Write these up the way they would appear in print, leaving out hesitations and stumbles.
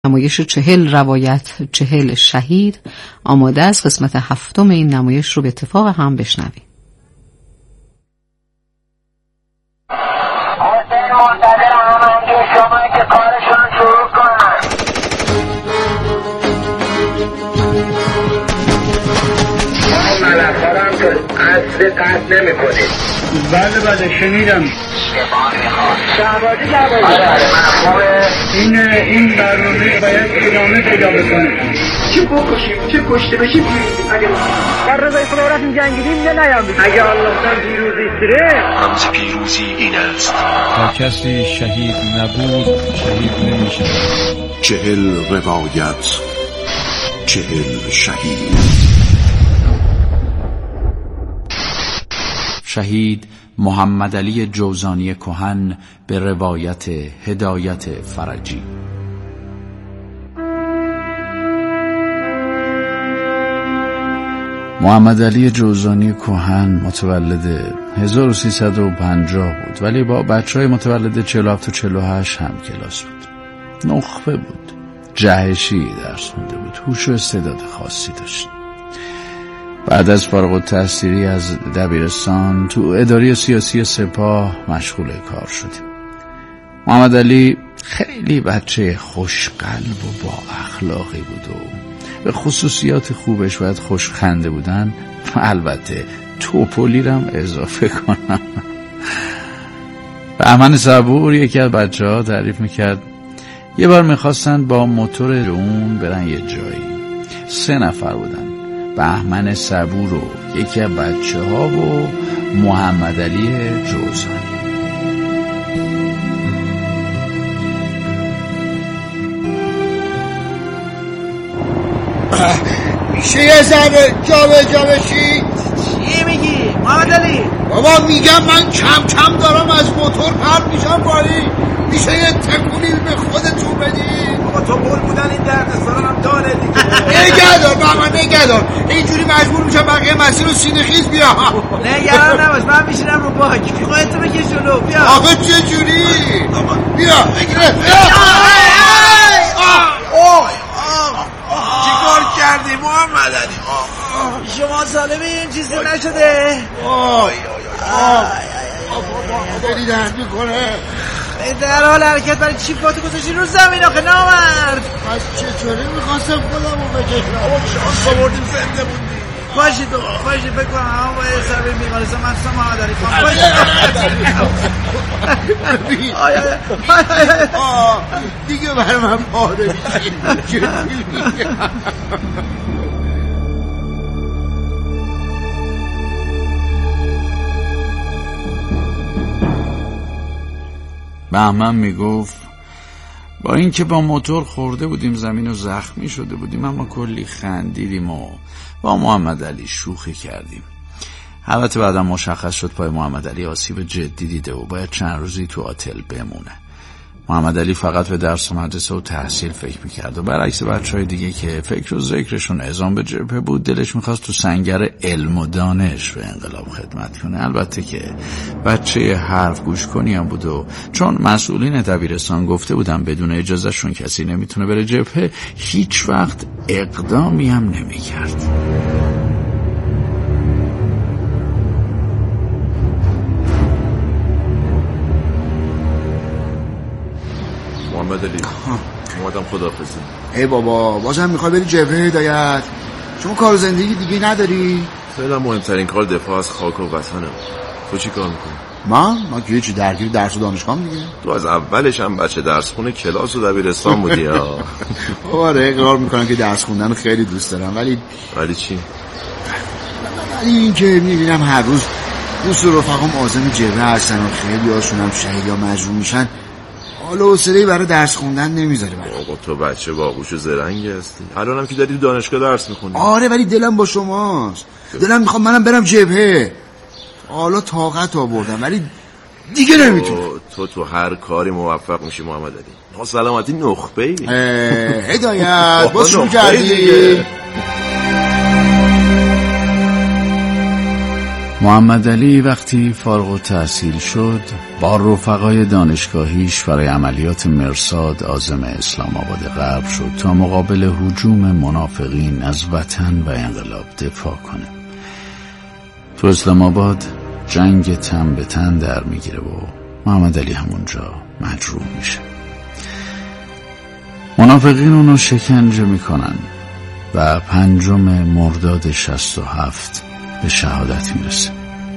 نمایش 40 روایت 40 شهید آماده است. قسمت 7 این نمایش رو به اتفاق هم بشنویم. حسین منتظر همه شما که کارشون شروع کنن. ملکارم که اصل قصد نمی کنید. بله شنیدم. شهبازی این برنامه باید ادامه پیدا بکنه. چه بکشیم چه کشته بشیم اگه در رضای خدا رفتیم جنگیدیم نیام اگه الله‌تان پیروزی سره رمز پیروزی این است تا کسی شهید نبود شهید نمیشه. 40 روایت 40 شهید. شهید محمد علی جوزانی کهن به روایت هدایت فرجی. محمد علی جوزانی کهن متولد 1350 بود، ولی با بچهای متولد 47 و 48 هم کلاس بود. نخبه بود، جهشی درس خونده بود، هوش و استعداد خاصی داشت. بعد از فارغ التحصیلی از دبیرستان تو اداره سیاسی سپاه مشغول کار شدیم. محمد علی خیلی بچه خوشقلب و با اخلاقی بود و به خصوصیات خوبش باید خوشخنده بودن، البته توپولیرم اضافه کنم. بهمن صبور یکی از بچه ها تعریف میکرد یه بار میخواستن با موتور اون برن یه جایی. 3 نفر بودن، بهمن صبور و یکی از بچه ها و محمد علی جوزانی. میشه یه ذره جا بشی؟ چی میگی محمد علی؟ بابا میگم من کم کم دارم از موتور پرت میشم پایین. میشه یه تکونی به خودتون بدی؟ بابا تو بول بودن این دردستان هم داره دیگه. نگهدار اینجوری مجبور میشم بقیه مسیر رو سینه خیز بیا. نگران نباش، من میشینم رو باک، خودتو بکش جلو. بیا آقا چه جوری؟ بیا بگیره. چی کار کردی محمد علی؟ شما سالمی این چیزی نشده؟ داری درد میکنه. در حال حرکت برای چی پاتو گذاشتی رو زمین آخه نامرد؟ پس چطوری میخواستم خودمو بکشم؟ شانس آوردیم زنده بودی. باشید بکنم همه با یه سر بریم بیمارستان مخصوصا محمد علی خان. دیگه بر من پاره میشی. بهمن میگفت با اینکه با موتور خورده بودیم زمین و زخمی شده بودیم، اما کلی خندیدیم و با محمد علی شوخی کردیم. البته بعدم مشخص شد پای محمد علی آسیب جدی دیده و باید چند روزی تو آتل بمونه. محمد علی فقط به درس و مدرسه و تحصیل فکر میکرد و برعکس بچهای دیگه که فکر و ذکرشون اعزام به جبهه بود، دلش میخواست تو سنگر علم و دانش به انقلاب خدمت کنه. البته که بچه حرف گوش کنی هم بود و چون مسئولین دبیرستان گفته بودن بدون اجازهشون کسی نمیتونه بره جبهه، هیچ وقت اقدامی هم نمیکرد. محمد علی اومدم خداحافظی. ای بابا بازم میخوای بری جبهه هدایت؟ شما کار و زندگی دیگه نداری؟ فعلا مهمترین کار دفاع از خاک و وطنم. تو چی کار میکنی؟ من که هیچی، درگیر درس و دانشگاهم دیگه. تو از اولش هم بچه درس خونه کلاس و دبیرستان بودی ها. آره اقرار میکنم که درس خوندن خیلی دوست دارم، ولی چی؟ ولی این که میبینم هر روز دوست و رفقام عازم جبهه هستن و خیلی هاشون هم شهید یا مجروح میشن، حالا حوصله‌ای برای درس خوندن نمیذاره. آقا تو بچه باهوش و زرنگی هستی، الانم که داری دانشگاه درس میخونی. آره ولی دلم با شماست، دلم میخوام منم برم جبهه. حالا طاقت آوردم ولی دیگه نمیتونم. تو هر کاری موفق میشی محمد علی. ناسلامتی نخبه‌ای. هدایت باز شروع کردی. محمد علی وقتی فارغ التحصیل شد با رفقای دانشگاهیش برای عملیات مرصاد عازم اسلام آباد غرب شد تا مقابل هجوم منافقین از وطن و انقلاب دفاع کنه. تو اسلام آباد جنگ تن به تن در میگیره و محمد علی همونجا مجروح میشه. منافقین اونو شکنجه میکنن و 5 مرداد 67 به شهادت میرسه.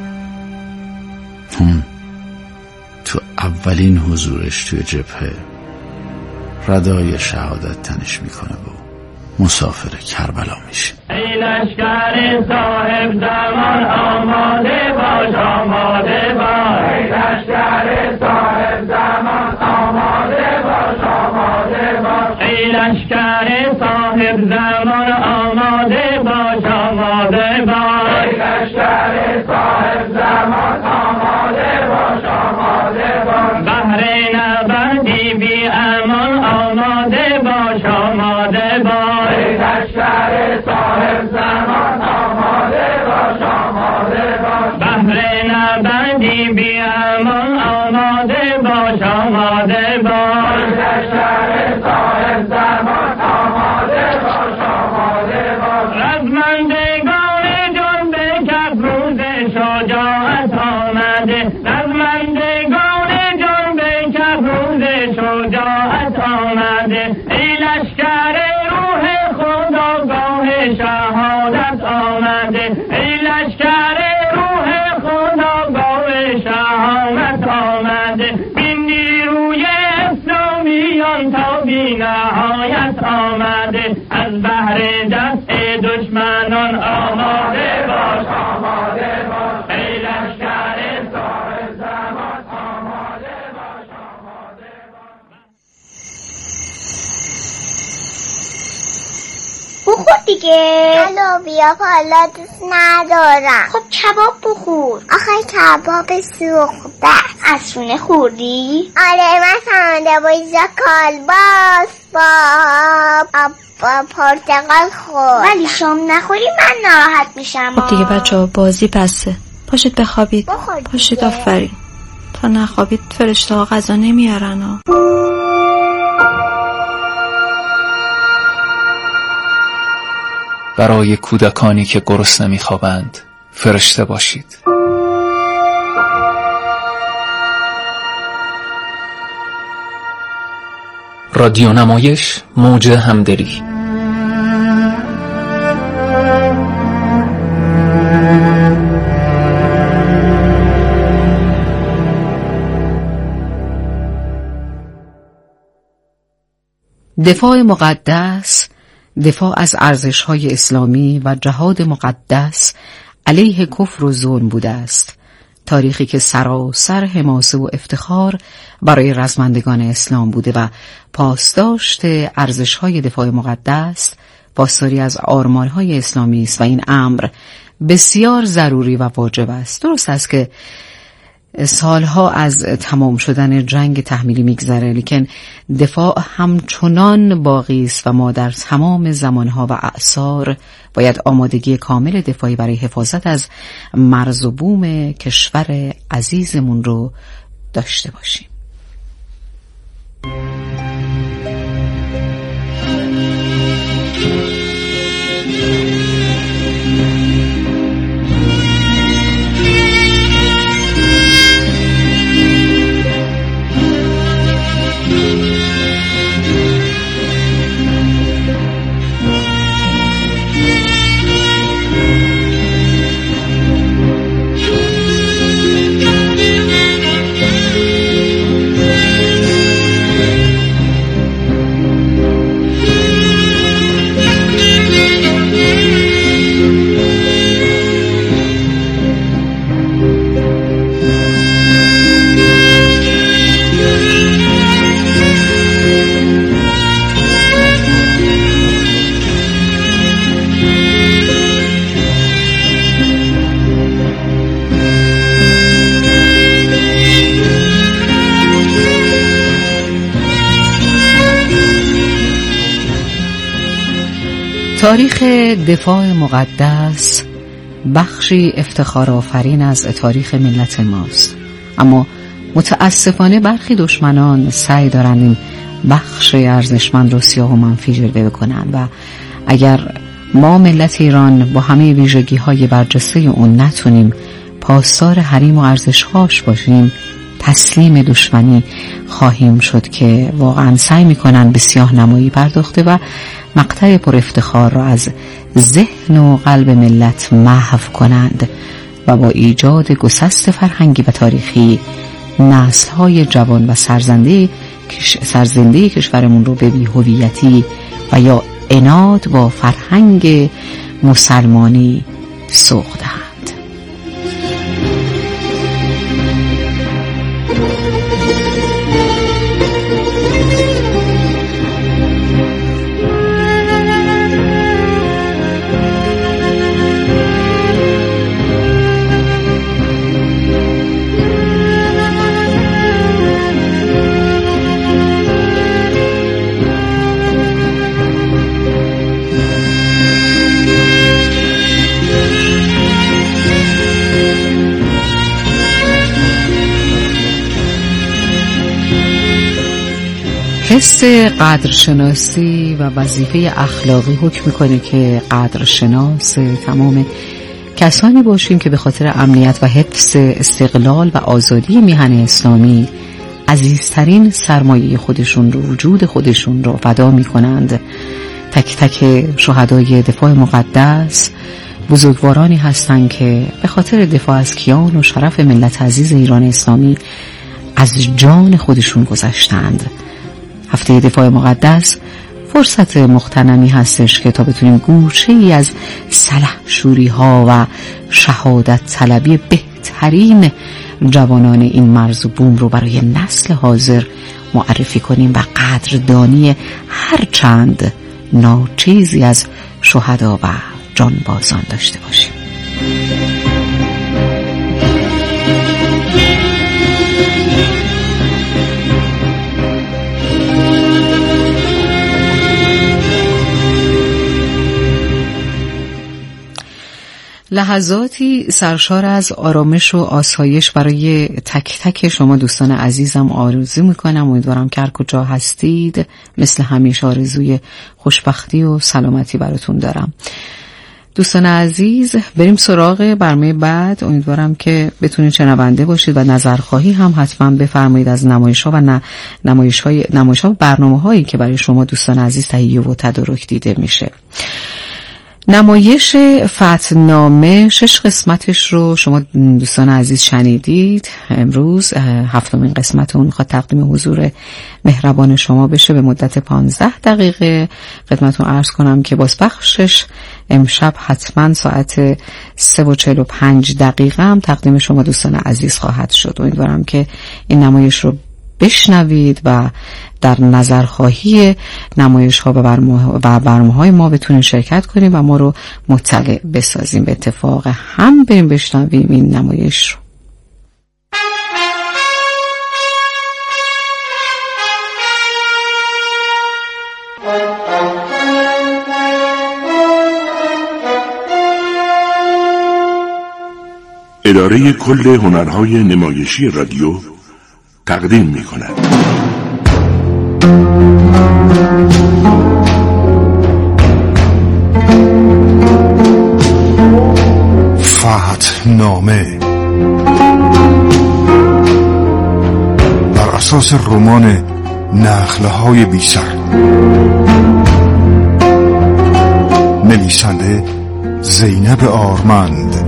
تو اولین حضورش توی جبهه ردای شهادت تنش میکنه و مسافر کربلا میشه. ای لشکر صاحب زمان آماده باش، آماده باش. ای لشکر صاحب زمان آماده باش، آماده باش. ای لشکر صاحب زمان آماده باش، آماده باش. ای لشکر صاحب زمان آماده باش، آماده باش. بهر نبردی بی امان آماده باش، آماده باش. ای لشکر صاحب زمان آماده باش، آماده باش. بهر نبردی بی امان آماده باش، آماده باش. ای لشکر صاحب زمان آماده باش، آماده باش. رزمندگان جنب کف روز شجاعت آمده، رزمندگان جنب کف روز شجاعت آمده. ای لشکر روح خداگاه شهادت آمده، ای لشکر روح خداگاه شهادت آمده. بین نیروی اسلامیان تا بی نهایت آمده، از بحر دست دشمنان آماده باش، آماده باش. ای لشکر صاحب زمان آماده باش، آماده باش. بخور دیگه. لوبیا حالا دوست ندارم. خب کباب بخور. آخه کباب سوخته از شونه خوردی؟ آره من سمنده با کالباس با پرتقال خورد. ولی شام نخوری من ناراحت میشم. خب دیگه بچه‌ها بازی بسه، پاشید بخوابید. پاشید آفرین. تا نخوابید فرشته ها غذا نمیارن ها. برای کودکانی که گرسنه میخوابند فرشته باشید. رادیو نمایش موج همدلی. دفاع مقدس، دفاع از ارزش‌های اسلامی و جهاد مقدس علیه کفر و ظلم بوده است. تاریخی که سراسر حماسه و افتخار برای رزمندگان اسلام بوده و پاسداشت ارزش‌های دفاع مقدس پاسداری از آرمان‌های اسلامی است و این امر بسیار ضروری و واجب است. درست است که سالها از تمام شدن جنگ تحمیلی میگذره، لیکن دفاع همچنان باقی است و ما در تمام زمانها و اعصار باید آمادگی کامل دفاعی برای حفاظت از مرز و بوم کشور عزیزمون رو داشته باشیم. تاریخ دفاع مقدس بخشی افتخارآفرین از تاریخ ملت ماست، اما متاسفانه برخی دشمنان سعی دارند این بخش ارزشمند رو سیاه و منفی جلوه بکنند و اگر ما ملت ایران با همه ویژگی‌های برجسته اون نتونیم پاسدار حریم و ارزش‌هاش باشیم، تسلیم دشمنی خواهیم شد که واقعا سعی میکنن به سیاه نمایی پرداخته و مقطع پر افتخار را از ذهن و قلب ملت محو کنند و با ایجاد گسست فرهنگی و تاریخی نسل‌های جوان و سرزنده کشورمون رو به بی‌هویتی و یا عناد با فرهنگ مسلمانی سوق دهند. حس قدرشناسی و وظیفه اخلاقی حکم میکنه که قدرشناس تمام کسانی باشیم که به خاطر امنیت و حفظ استقلال و آزادی میهن اسلامی عزیزترین سرمایه خودشون رو، وجود خودشون رو فدا میکنند. تک تک شهدای دفاع مقدس بزرگوارانی هستند که به خاطر دفاع از کیان و شرف ملت عزیز ایران اسلامی از جان خودشون گذشتند. هفته دفاع مقدس فرصت مغتنمی هستش که تا بتونیم گوشه‌ای از سلحشوری ها و شهادت طلبی بهترین جوانان این مرز و بوم رو برای نسل حاضر معرفی کنیم و قدردانی هر چند ناچیزی از شهدا و جانبازان داشته باشیم. لحظاتی سرشار از آرامش و آسایش برای تک تک شما دوستان عزیزم آرزو میکنم. امیدوارم که هر کجا هستید مثل همیشه آرزوی خوشبختی و سلامتی براتون دارم. دوستان عزیز بریم سراغ برنامه بعد. امیدوارم که بتونید شنونده باشید و نظرخواهی هم حتما بفرمایید از نمایش‌ها و نمایش‌ها و برنامه‌هایی که برای شما دوستان عزیز تهیه و تدارک دیده میشه. نمایش فتحنامه 6 قسمتش رو شما دوستان عزیز شنیدید. امروز 7مین قسمت اون میخواد تقدیم حضور مهربان شما بشه به مدت 15 دقیقه. خدمتتون عرض کنم که بازپخشش امشب حتما ساعت 3:45 هم تقدیم شما دوستان عزیز خواهد شد. امیدوارم که این نمایش رو بشنوید و در نظرخواهی نمایش ها و برنامه های ما بتونین شرکت کنیم و ما رو مطلع بسازیم. به اتفاق هم بریم بشنویم این نمایش رو. اداره کل هنرهای نمایشی رادیو تقدیم می کند. فتحنامه بر اساس رمان نخله‌های بی‌سر، نویسنده زینب آرمند،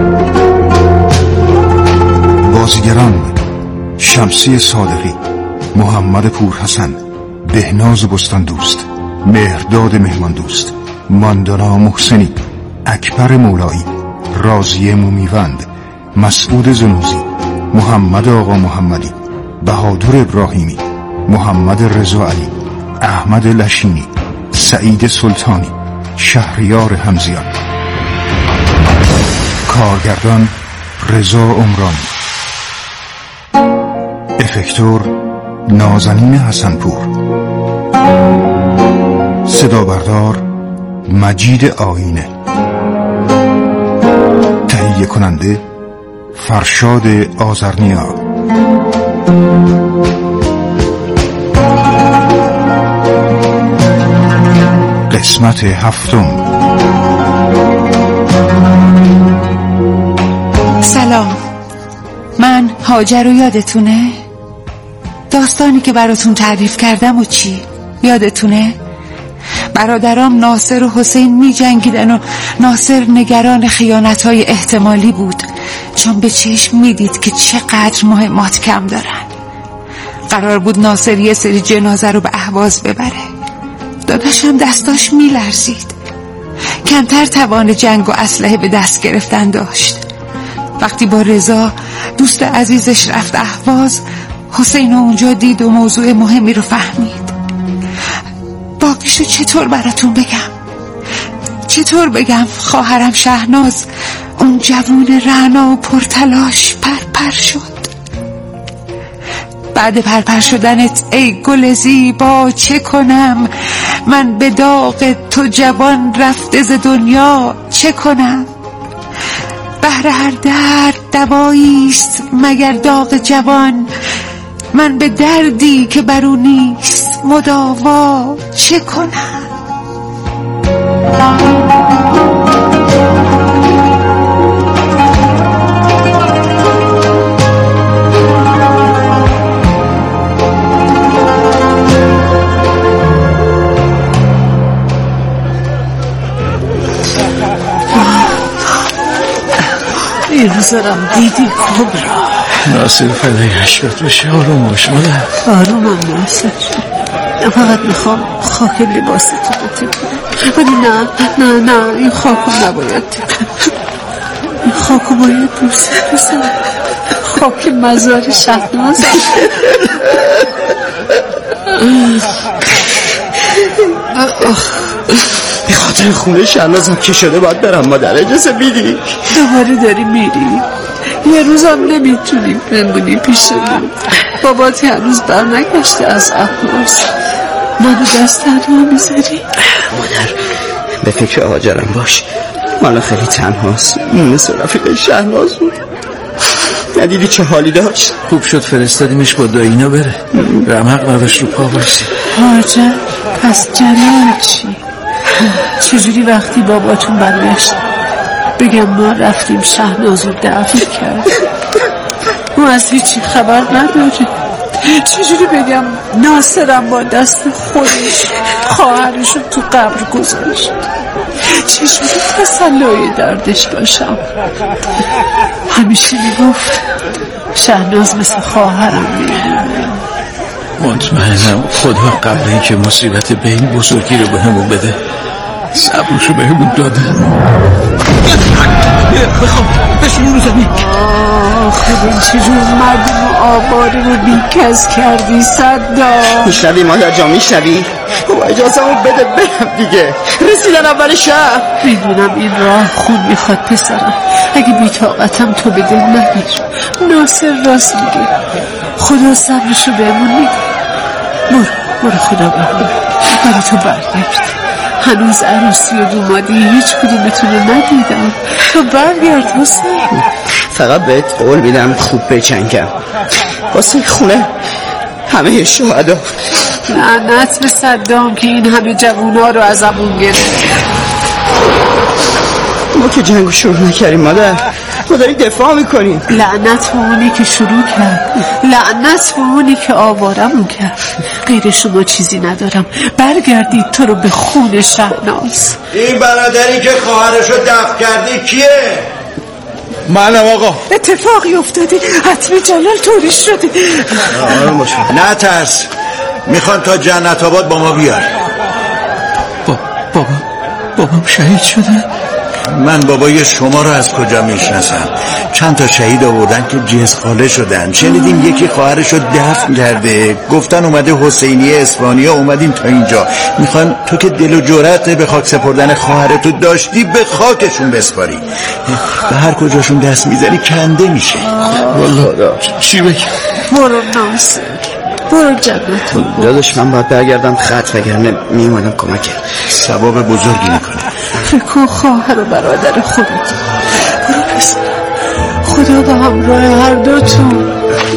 بازیگران شمسی صادقی، محمد پورحسن، بهناز بستان دوست، مهرداد مهمان دوست، ماندانا محسنی، اکبر مولایی، راضیه مومیوند، مسعود زنوزی، محمد آقا محمدی، بهادر ابراهیمی، محمد رضا علی، احمد لشینی، سعید سلطانی، شهریار حمزیان. کارگردان رضا عمرانی، افکتور نازنین حسنپور، صدا بردار مجید آینه، تهیه کننده فرشاد آذرنیا. قسمت هفتم. سلام، من هاجر رو یادتونه؟ داستانی که براتون تعریف کردم و چی؟ یادتونه؟ برادرام ناصر و حسین می جنگیدن و ناصر نگران خیانت‌های احتمالی بود، چون به چشم می دید که چقدر مهمات کم دارن. قرار بود ناصر یه سری جنازه رو به اهواز ببره. داداشم دستاش می لرزید. کمتر توان جنگ و اسلحه به دست گرفتن داشت. وقتی با رضا دوست عزیزش رفت اهواز، حسین اونجا دید و موضوع مهمی رو فهمید. باقیشو چطور براتون بگم؟ چطور بگم خواهرم شهناز اون جوون رعنا و پرتلاش پرپر شد. بعد پرپر شدنت ای گل زیبا چه کنم؟ من به داغ تو جوان رفته ز دنیا چه کنم؟ بهر هر درد دواییست مگر داغ جوان، من به دردی که برو نیست مداوا چه کنم؟ این روزارم دیدی کبرا؟ ناصر فدایش شد بشه. آروم باش مادر. آرومم ناصر، فقط میخوام خاک لباس تو رو تکونم. ولی نه این خاکو نباید تکونم. این خاکو باید بوسم. خاک مزار شهناز. به خاطر خونه شهنازم که شده باید برم مادر، اجازه میدی؟ دوباره داری میری؟ یه روزم نمیتونیم بمونی پیشمون. بابات هنوز برنگشته از اهواز، منو دست تنها میذاری؟ مادر به فکر هاجرم باش، مالا خیلی تنهاست، مثل رفیق شهناز بود. ندیدی چه حالی داشت؟ خوب شد فرستادیمش با دایینا بره، رمق نداشت رو پا باشی. هاجر پس جلال چی؟ چجوری وقتی باباتون برگشت بگم ما رفتیم شهناز رو دفن کرد؟ ما از هیچی خبر نداریم. چجوری بگم ناصرم با دست خودش خواهرش رو تو قبر گذاشت؟ چجوری تسلای دردش باشم؟ همیشه میگفت شهناز مثل خواهرم میمونه. مطمئنم خدا قبل این که مصیبت به این بزرگی رو به همون بده صبرشو به همون داده. بخوام بشون رو زمین. خدا چجور مردم و آباری رو بیکز کردی صدام. میشنوی مادر جان میشنوی؟ بابا اجازه رو بده برم دیگه، رسیدن اول شهر. میدونم این راه خون میخواد پسرم، اگه بی‌طاقتم تو به دل نگیر. ناصر راست میگه، خدا صبرشو بهمون میده. برو خدا بهمون برای تو برگرد. هنوز عروسی و دومادی هیچ کدومتونو ندیدم. تو برگرد حسین. فقط بهت قول میدم خوب بجنگم واسه خونه همه شهدا. لعنت به صدام که این همه جوونا رو ازمون گرفت. ما که جنگو شروع نکردیم مادر، ما داریم دفاع میکنیم. لعنت به اونی که شروع کرد، لعنت به اونی که آوارمون کرد. غیر شما چیزی ندارم. برگردید تو رو به خون شهناز. این برادری که خواهرشو دفن کردی کیه؟ منم آقا. اتفاقی افتادی، حتمی جلال توریش شدی. آروم باش، نه ترس، میخوان تا جنت آباد با ما بیار. بابام شهید شده؟ من بابای شما رو از کجا میشناسم؟ چند تا شهید آوردن که جزخاله شدن. شنیدیم یکی خواهرش رو دفن کرده، گفتن اومده حسینی اسپانیا، اومدیم تا اینجا. میخوان تو که دل و جرأت به خاک سپردن خواهرتو داشتی به خاکشون بسپاری. به هر کجاشون دست میزنی کنده میشه. والله چی بگم؟ برو ناصر، برو جنت. داداش من باید برگردم خط، وگرنه میومدم کمک. ثواب بزرگی میکنه. فکر خواهر و برادر خودت. برو پسر، خدا به همراه هر دوتون.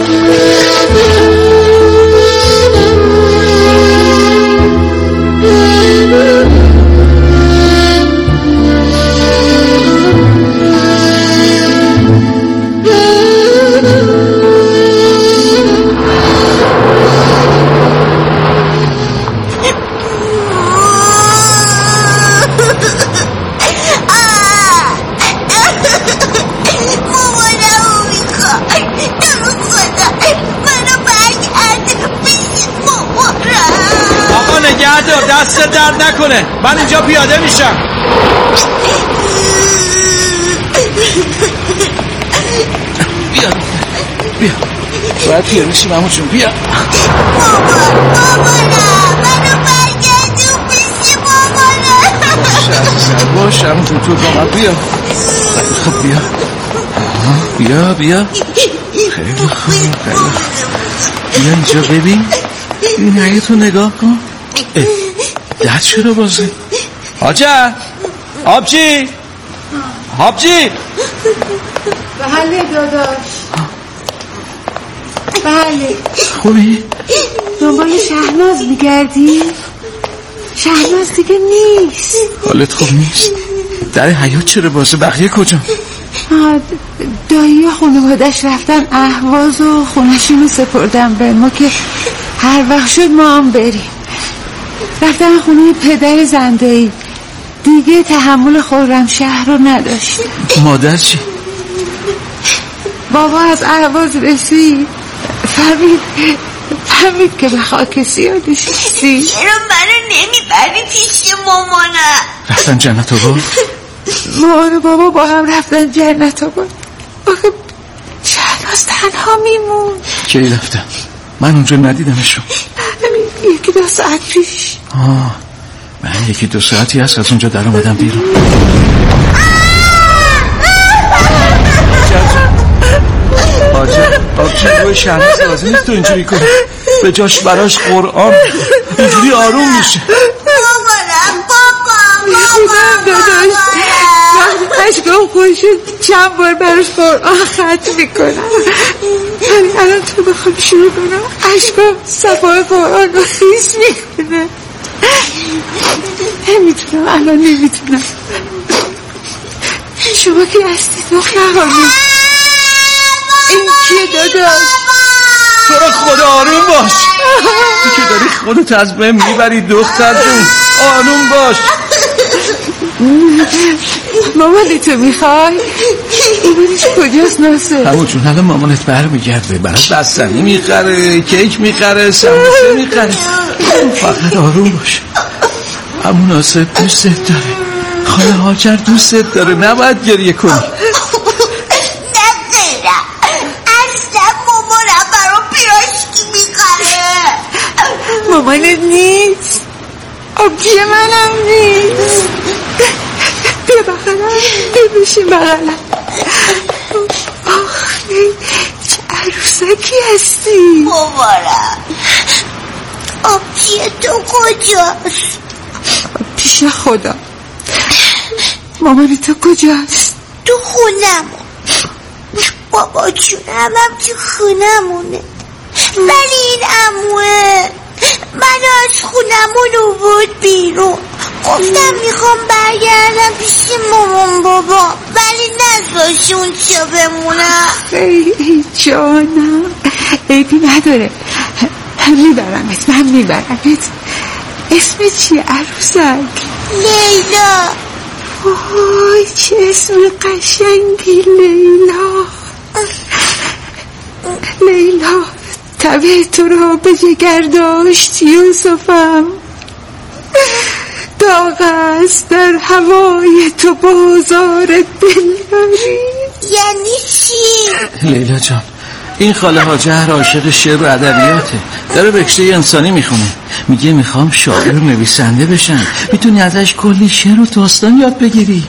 دست درد نکنه، من اینجا پیاده میشم. بیا باید پیاده میشیم همون جون. بیا منو برگردون پیش مامانم. باش همون جون تو با من. بیا خب بیا خیلی خوب. بیا اینجا ببین این حیاتو نگاه کن. دست چرا بازه؟ حاجه آبجی بله داداش. بله خوبی؟ دنبال شهناز میگردی؟ شهناز دیگه نیست. حالت خوب نیست؟ در حیات چرا بازه؟ بقیه کجا؟ دایی و خانوادش رفتن اهواز و خونشونو سپردن به ما که هر وقت شد ما هم بریم. رفتن خونه پدر زنده‌ای. دیگه تحمل خرمشهر رو نداشت. مادر چی؟ بابا از اهواز رسید فهمید که به خاک سیاه نشستی. چرا منو نمیبری پیش مامانم؟ رفتن جنت آباد؟ مامان و بابا با هم رفتن جنت آباد. آخه شهناز تنها میمون. کی رفتن؟ من اونجا ندیدمشون. یکی 2 ساعت پیش. من 1-2 ساعتی هست از اونجا در اومدم بیرون. آبجی روی شهناز لازم نیست تو اینجوری کنی. به جاش براش قرآن اینجوری آروم میشه. خودم داداش اشکام خوشد چند بار براش قرآن ختم میکنم. الان تو بخوام شروع کنم اشکام صفای قرآن رو خیس میکنه. نمیتونم. شما که هستی دخترهامی. این کیه داداش؟ تو را خدا آروم باش. تو که داری خودت از بین میبری دختر جون. آروم باش. مامانی تو میخوای؟ مامانش کجاست ناصر؟ همون جون الان مامانت برمیگرده برات بستنی میخره، کیک میخره، سموسه میخره. فقط آروم باش. همون ناصر دوستت داره، خاله هاجر دوستت داره، نباید گریه کنی. نمیرم اصلا مامانم برام پیراشکی میخره. مامانت نیست؟ آبجی منم نیست. بیا بغلم، بیا بشین بغلم. آخه چه عروسکی هستی. مامانم آبجی تو کجاست؟ پیش خدا. مامان تو کجاست؟ تو خونمون. بابا جونم هم تو خونمونه. ولی این عموه منو از خونمون آورد بیرون. گفتم میخوام برگردم پیش مامان بابا ولی نذاشت اونجا بمونم. ای جانم عیبی نداره. من میبرمت. اسم چیه عروسک؟ لیلا. وای چه اسم قشنگی. لیلا طبع تو را به جگر داشت یوسفم. داغ است در هوای تو بازار دلبری. یعنی چی؟ لیلا جان این خاله هاجر عاشق شعر و ادبیاته، داره رشته انسانی میخونه. میگه میخوام شاعر و نویسنده بشم، میتونی ازش کلی شعر و داستان یاد بگیری.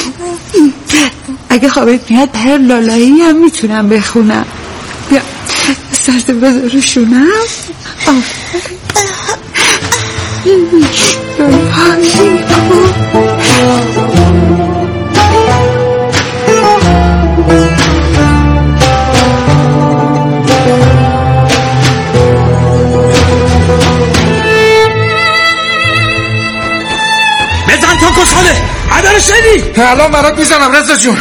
اگه خوابت میاد هر لالایی هم میتونم بخونم. بیا سرت بذارشونم. بزن تا کساله عدر شدی. الان برات میزنم رضا جون.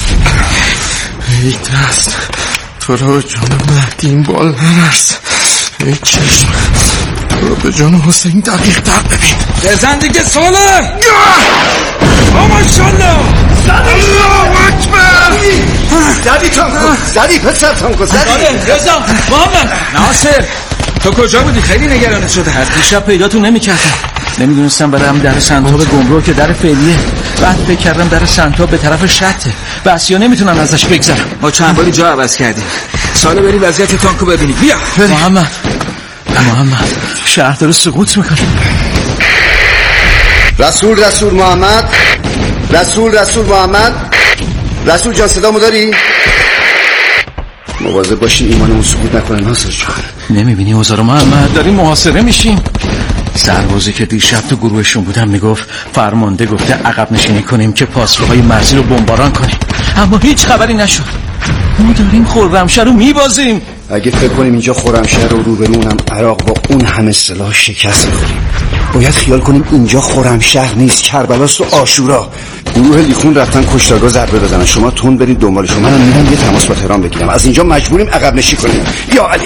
ای دست تو رو به جان مهدی این بال نرس. ای چشم تو رو به جان حسین دقیق تر ببین. بزن دیگه ساله. ماشالله. الله اکبر. زدی تانکو زدی پسر تانکو زدی. رضا محمد ناصر تو کجا بودی؟ خیلی نگرانت شده. از دیشب پیداتون نمی‌کردم. نمیدونستم برم در سنتاب گمرک که در فعلیه. بعد فکر کردم در سنتاب به طرف شته. بسیا نمیتونن ازش بگذرم. ما چند باری جا عوض کردیم. ساله بریم وضعیت تانکو ببینیم. بیا محمد شهر داره سقوط میکنه. رسول محمد. رسول محمد. رسول جان صدامو داری؟ مواظب باشین ایمانمون سقوط نکنه ناصر جان. نمیبینی اوزارو محمد داریم محاصره میشیم. سربازی که دیشب تو گروهشون بودم میگفت فرمانده گفته عقب نشینی کنیم که پاسخهای مرزی رو بمباران کنیم، اما هیچ خبری نشد. ما داریم خرمشهر رو میبازیم. اگه فکر کنیم اینجا خرمشهر رو روبرونم عراق با اون همه سلاح شکست می‌خوریم، باید خیال کنیم اینجا خرمشهر نیست، کربلاست و عاشورا. گروه لیخون رفتن کشتارگاه ضربه بزنن، شما تون برید دنبالشون، منم میرم یه تماس با تهران بگیرم. از اینجا مجبوریم عقب نشینی کنیم. یا علی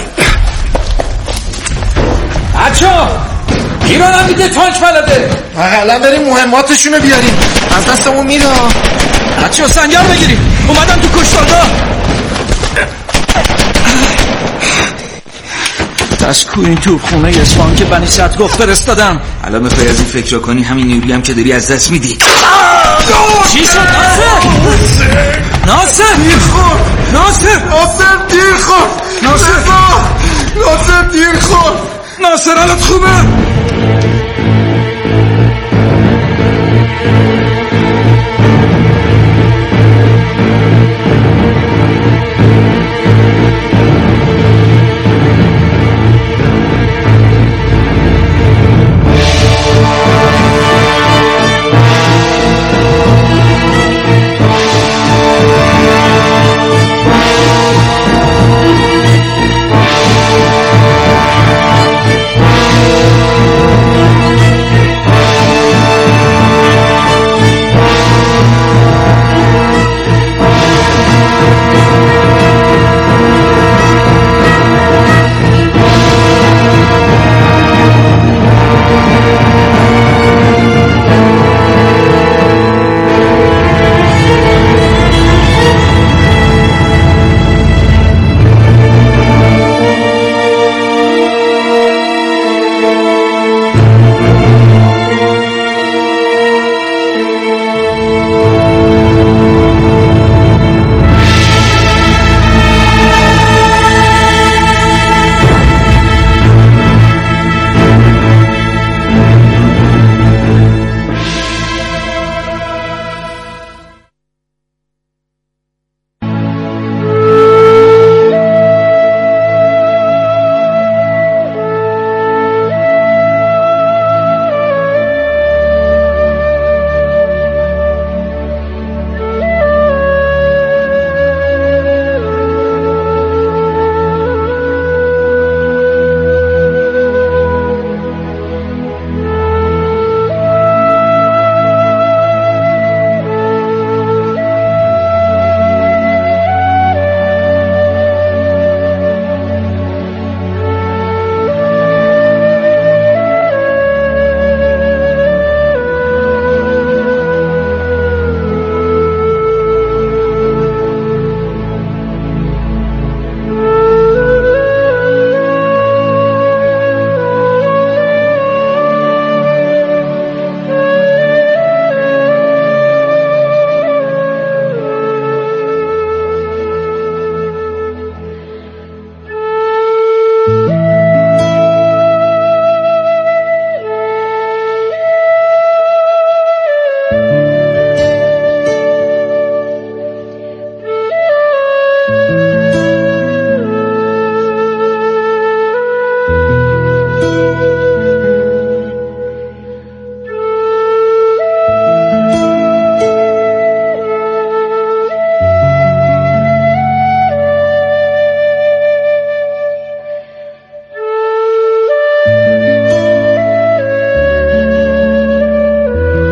بچه‌ها ایران هم دیگه تانک بلده. حالا بریم مهماتشونو بیاریم، از دستمون میره. بچه‌ها سنگر بگیریم، اومدن تو کشتارگاه. دستکو این توپخونه اصفهان که بنی صدگاه فرستادم. الان میخوای از این فکر کنی همین نیرویی هم که داری از دست میدی. چی شد ناصر دیر خورد. ناصر حالت خوبه؟